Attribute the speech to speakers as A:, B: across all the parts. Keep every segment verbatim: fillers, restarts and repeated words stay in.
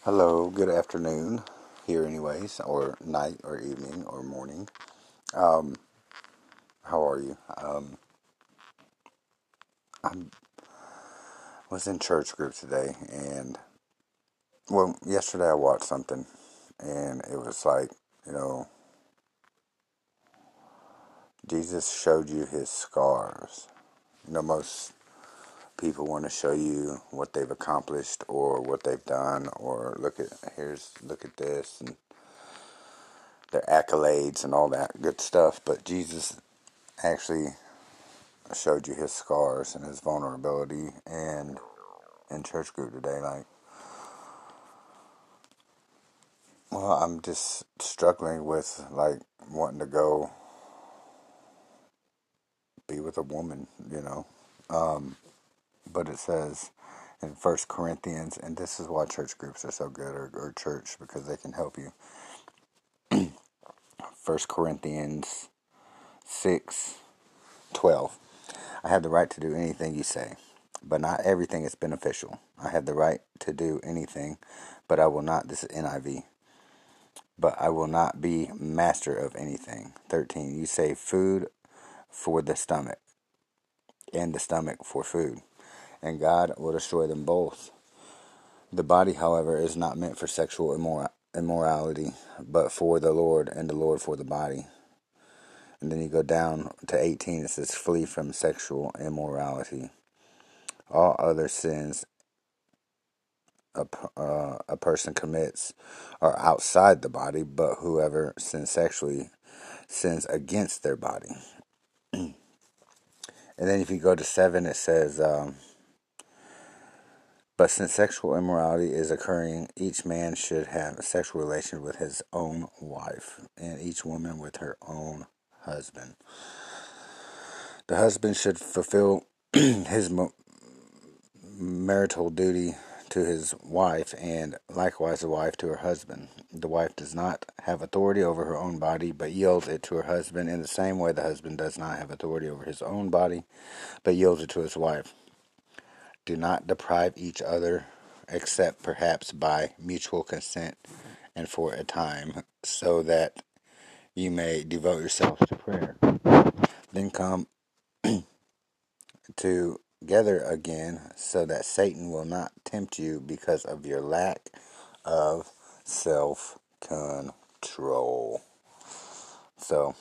A: Hello, good afternoon here, anyways, or night, or evening, or morning. Um, how are you? Um, I was in church group today, and well, yesterday I watched something, and it was like, you know, Jesus showed you his scars. You know, most people want to show you what they've accomplished or what they've done, or look at here's look at this and their accolades and all that good stuff. But Jesus actually showed you his scars and his vulnerability. And in church group today, like, well, I'm just struggling with like wanting to go be with a woman, you know. Um, but it says in First Corinthians, and this is why church groups are so good, or, or church, because they can help you. First Corinthians six twelve. I have the right to do anything you say, but not everything is beneficial. I have the right to do anything, but I will not. This is N I V. But I will not be master of anything. thirteen. You say food for the stomach, and the stomach for food, and God will destroy them both. The body, however, is not meant for sexual immor- immorality, but for the Lord, and the Lord for the body. And then you go down to eighteen, it says, flee from sexual immorality. All other sins a, uh, a person commits are outside the body, but whoever sins sexually sins against their body. And then if you go to seven, it says, um, but since sexual immorality is occurring, each man should have sexual relations with his own wife, and each woman with her own husband. The husband should fulfill his marital duty to his wife, and likewise the wife to her husband. The wife does not have authority over her own body, but yields it to her husband. In the same way, the husband does not have authority over his own body, but yields it to his wife. Do not deprive each other, except perhaps by mutual consent and for a time, so that you may devote yourselves to prayer. Then come together again, so that Satan will not tempt you because of your lack of self-control. So,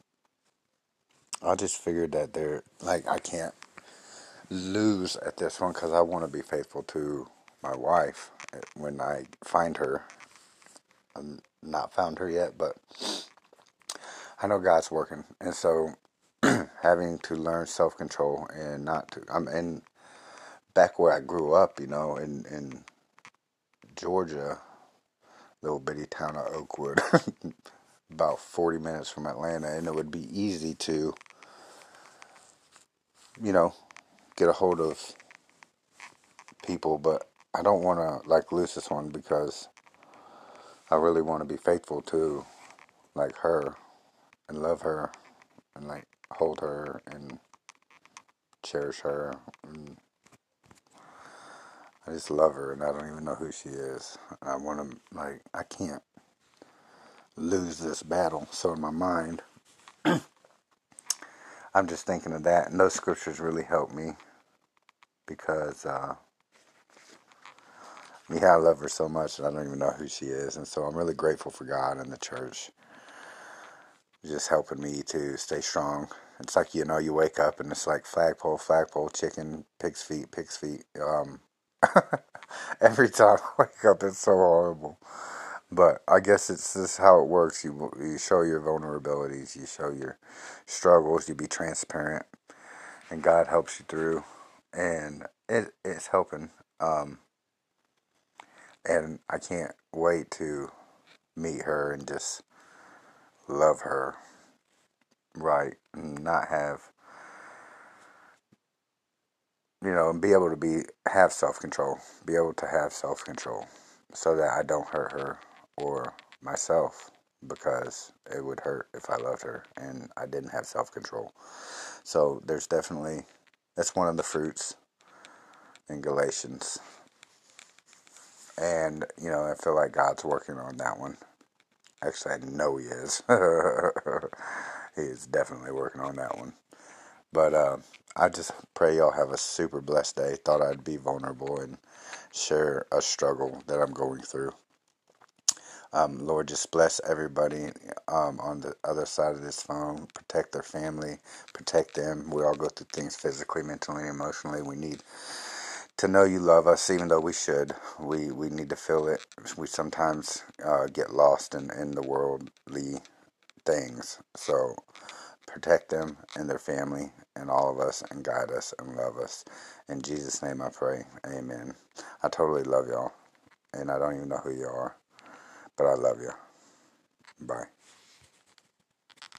A: I just figured that they're, like, I can't lose at this one because I want to be faithful to my wife when I find her. I'm not found her yet, but I know God's working, and so having to learn self-control and not to. I'm in back where I grew up, you know, in in Georgia, little bitty town of Oakwood, about forty minutes from Atlanta, and it would be easy to, you know, get a hold of people, but I don't want to like lose this one because I really want to be faithful to like her and love her and like hold her and cherish her. And I just love her and I don't even know who she is. I want to like I can't lose this battle. So in my mind, I'm just thinking of that, and those scriptures really help me because uh, yeah, I love her so much and I don't even know who she is, and so I'm really grateful for God and the church just helping me to stay strong. It's like, you know, you wake up and it's like flagpole, flagpole, chicken, pig's feet, pig's feet. Um, every time I wake up, it's so horrible. But I guess it's just how it works. You you show your vulnerabilities, you show your struggles, you be transparent, and God helps you through, and it it's helping. Um, and I can't wait to meet her and just love her right, and not have, you know, and be able to be have self control, be able to have self control, so that I don't hurt her or myself, because it would hurt if I loved her and I didn't have self control. So there's definitely that's one of the fruits in Galatians. And, you know, I feel like God's working on that one. Actually, I know He is. He is definitely working on that one. But uh, I just pray y'all have a super blessed day. Thought I'd be vulnerable and share a struggle that I'm going through. Um, Lord, just bless everybody um, on the other side of this phone. Protect their family. Protect them. We all go through things physically, mentally, and emotionally. We need to know you love us, even though we should. We we need to feel it. We sometimes uh, get lost in, in the worldly things. So protect them and their family and all of us and guide us and love us. In Jesus' name I pray. Amen. I totally love y'all. And I don't even know who you are, but I love you. Bye.